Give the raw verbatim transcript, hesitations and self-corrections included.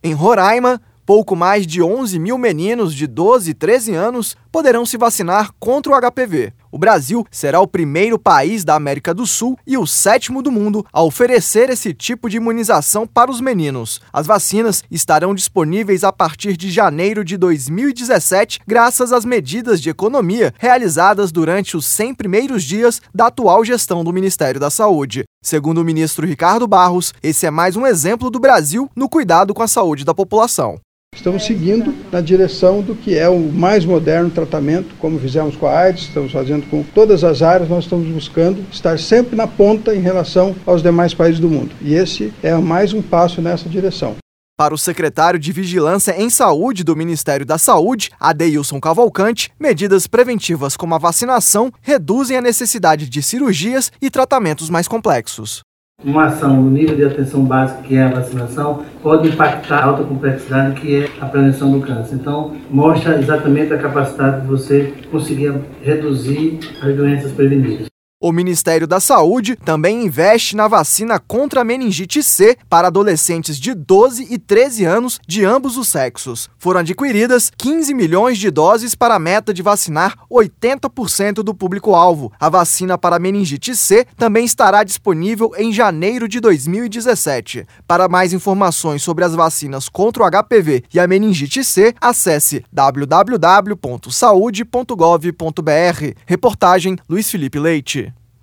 Em Roraima, pouco mais de onze mil meninos de doze e treze anos poderão se vacinar contra o H P V. O Brasil será o primeiro país da América do Sul e o sétimo do mundo a oferecer esse tipo de imunização para os meninos. As vacinas estarão disponíveis a partir de janeiro de dois mil e dezessete, graças às medidas de economia realizadas durante os cem primeiros dias da atual gestão do Ministério da Saúde. Segundo o ministro Ricardo Barros, esse é mais um exemplo do Brasil no cuidado com a saúde da população. Estamos seguindo na direção do que é o mais moderno tratamento, como fizemos com a AIDS, estamos fazendo com todas as áreas, nós estamos buscando estar sempre na ponta em relação aos demais países do mundo. E esse é mais um passo nessa direção. Para o secretário de Vigilância em Saúde do Ministério da Saúde, Adeilson Cavalcante, medidas preventivas como a vacinação reduzem a necessidade de cirurgias e tratamentos mais complexos. Uma ação no nível de atenção básica, que é a vacinação, pode impactar a alta complexidade, que é a prevenção do câncer. Então, mostra exatamente a capacidade de você conseguir reduzir as doenças prevenidas. O Ministério da Saúde também investe na vacina contra a meningite C para adolescentes de doze e treze anos de ambos os sexos. Foram adquiridas quinze milhões de doses para a meta de vacinar oitenta por cento do público-alvo. A vacina para a meningite C também estará disponível em janeiro de dois mil e dezessete. Para mais informações sobre as vacinas contra o H P V e a meningite C, acesse w w w ponto saude ponto gov ponto b r. Reportagem Luiz Felipe Leite.